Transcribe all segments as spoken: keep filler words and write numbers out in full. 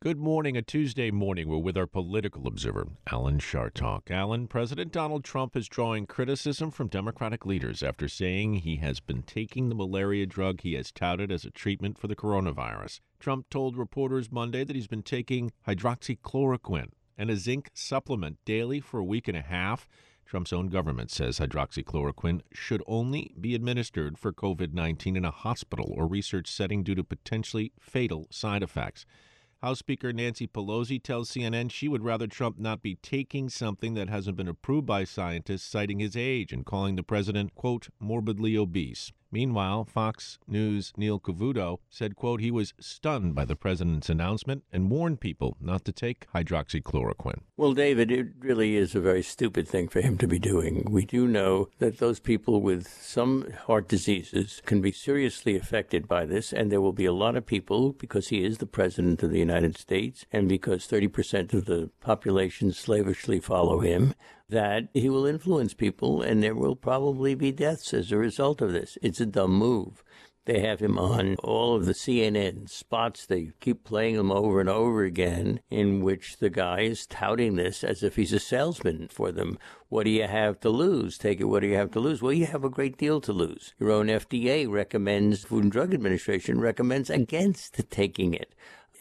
Good morning, a Tuesday morning. We're with our political observer, Alan Chartock. Alan, President Donald Trump is drawing criticism from Democratic leaders after saying he has been taking the malaria drug he has touted as a treatment for the coronavirus. Trump told reporters Monday that he's been taking hydroxychloroquine and a zinc supplement daily for a week and a half. Trump's own government says hydroxychloroquine should only be administered for covid nineteen in a hospital or research setting due to potentially fatal side effects. House Speaker Nancy Pelosi tells C N N she would rather Trump not be taking something that hasn't been approved by scientists, citing his age and calling the president, quote, morbidly obese. Meanwhile, Fox News' Neil Cavuto said, quote, he was stunned by the president's announcement and warned people not to take hydroxychloroquine. Well, David, it really is a very stupid thing for him to be doing. We do know that those people with some heart diseases can be seriously affected by this, and there will be a lot of people, because he is the president of the United States, and because thirty percent of the population slavishly follow him, that he will influence people, and there will probably be deaths as a result of this. It's a dumb move. They have him on all of the C N N spots. They keep playing them over and over again, in which the guy is touting this as if he's a salesman for them. What do you have to lose? Take it, what do you have to lose? Well, you have a great deal to lose. Your own F D A recommends, Food and Drug Administration recommends against taking it.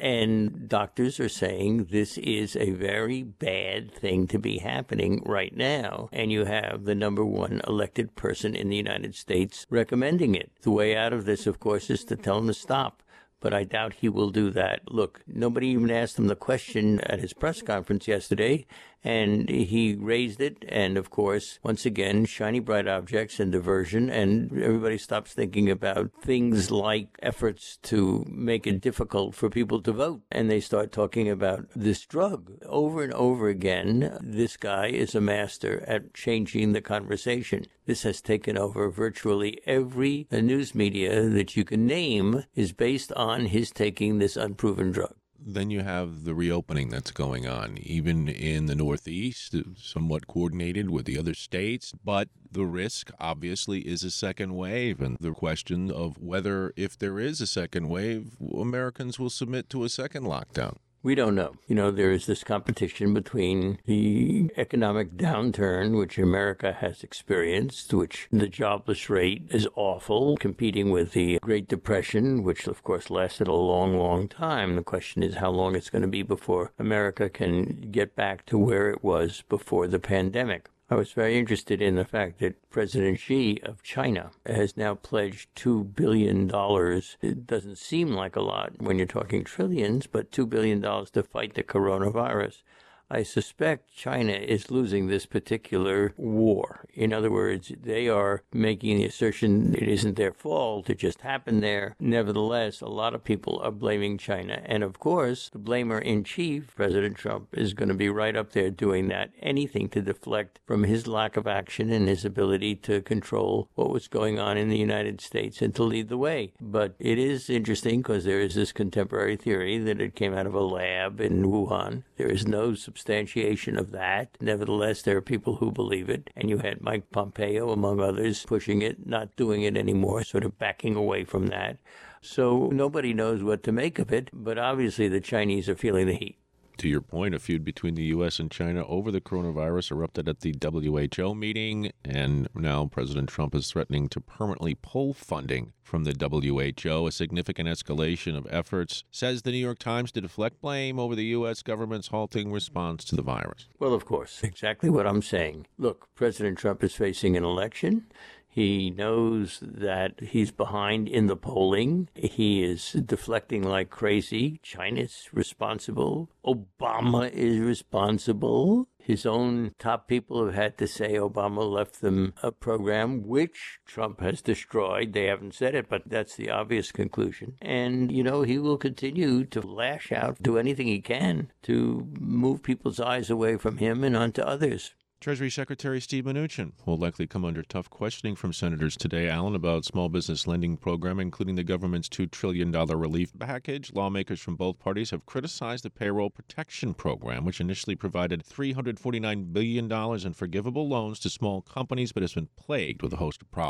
And doctors are saying this is a very bad thing to be happening right now. And you have the number one elected person in the United States recommending it. The way out of this, of course, is to tell him to stop. But I doubt he will do that. Look, nobody even asked him the question at his press conference yesterday, and he raised it. And, of course, once again, shiny bright objects and diversion, and everybody stops thinking about things like efforts to make it difficult for people to vote. And they start talking about this drug. Over and over again, this guy is a master at changing the conversation. This has taken over virtually every news media that you can name is based on his taking this unproven drug. Then you have the reopening that's going on, even in the Northeast, somewhat coordinated with the other states. But the risk, obviously, is a second wave. And the question of whether, if there is a second wave, Americans will submit to a second lockdown. We don't know. You know, there is this competition between the economic downturn, which America has experienced, which the jobless rate is awful, competing with the Great Depression, which, of course, lasted a long, long time. The question is how long it's going to be before America can get back to where it was before the pandemic. I was very interested in the fact that President Xi of China has now pledged two billion dollars. It doesn't seem like a lot when you're talking trillions, but two billion dollars to fight the coronavirus. I suspect China is losing this particular war. In other words, they are making the assertion it isn't their fault, it just happened there. Nevertheless, a lot of people are blaming China. And of course, the blamer-in-chief, President Trump, is going to be right up there doing that, anything to deflect from his lack of action and his ability to control what was going on in the United States and to lead the way. But it is interesting because there is this contemporary theory that it came out of a lab in Wuhan. There is no substantiation of that. Nevertheless, there are people who believe it. And you had Mike Pompeo, among others, pushing it, not doing it anymore, sort of backing away from that. So nobody knows what to make of it, but obviously the Chinese are feeling the heat. To your point, a feud between the U S and China over the coronavirus erupted at the W H O meeting, and now President Trump is threatening to permanently pull funding from the W H O, a significant escalation of efforts, says the New York Times, to deflect blame over the U S government's halting response to the virus. Well, of course, exactly what I'm saying. Look, President Trump is facing an election. He knows that he's behind in the polling. He is deflecting like crazy. China's responsible. Obama is responsible. His own top people have had to say Obama left them a program which Trump has destroyed. They haven't said it, but that's the obvious conclusion. And, you know, he will continue to lash out, do anything he can to move people's eyes away from him and onto others. Treasury Secretary Steve Mnuchin will likely come under tough questioning from senators today, Alan, about small business lending program, including the government's two trillion dollars relief package. Lawmakers from both parties have criticized the payroll protection program, which initially provided three hundred forty-nine billion dollars in forgivable loans to small companies, but has been plagued with a host of problems.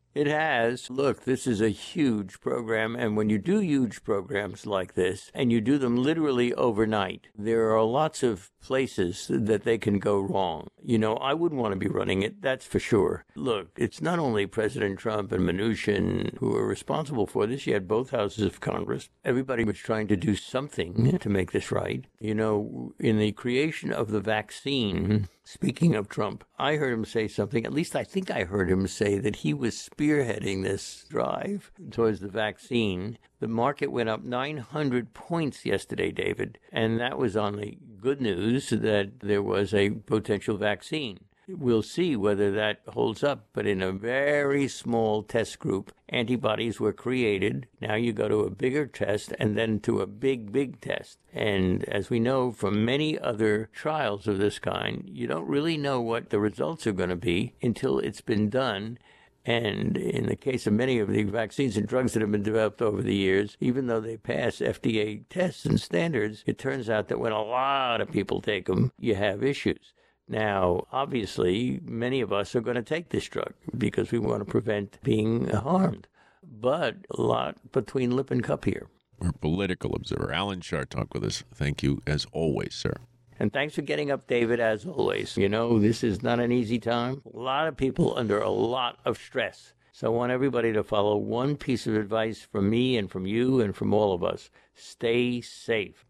It has. Look, this is a huge program, and when you do huge programs like this, and you do them literally overnight, there are lots of places that they can go wrong. You know, I wouldn't want to be running it, that's for sure. Look, it's not only President Trump and Mnuchin who are responsible for this. You had both houses of Congress. Everybody was trying to do something to make this right. You know, in the creation of the vaccine, speaking of Trump, I heard him say something, at least I think I heard him say that he was spearheading this drive towards the vaccine. The market went up nine hundred points yesterday, David, and that was on the good news that there was a potential vaccine. We'll see whether that holds up, but in a very small test group, antibodies were created. Now you go to a bigger test and then to a big, big test. And as we know from many other trials of this kind, you don't really know what the results are going to be until it's been done. And in the case of many of the vaccines and drugs that have been developed over the years, even though they pass F D A tests and standards, it turns out that when a lot of people take them, you have issues. Now, obviously, many of us are going to take this drug because we want to prevent being harmed. But a lot between lip and cup here. Our political observer, Alan Chartock, with us. Thank you, as always, sir. And thanks for getting up, David, as always. You know, this is not an easy time. A lot of people under a lot of stress. So I want everybody to follow one piece of advice from me and from you and from all of us. Stay safe.